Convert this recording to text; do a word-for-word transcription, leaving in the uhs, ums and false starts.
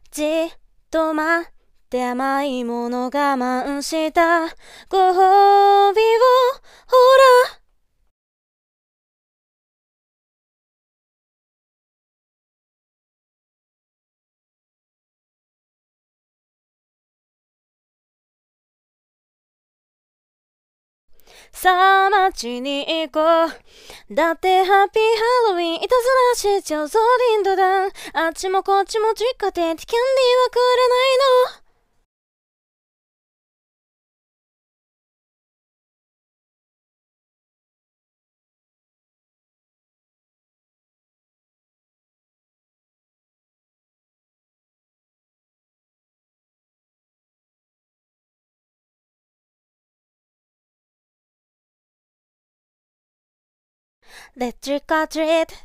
じっと待って甘いもの我慢したご褒美をほらさあ街に行こうだってハッピーハロウィンいたずらしちゃうぞリンドダンあっちもこっちも実家でキャンディーはくれないのレッツトリックオアトリート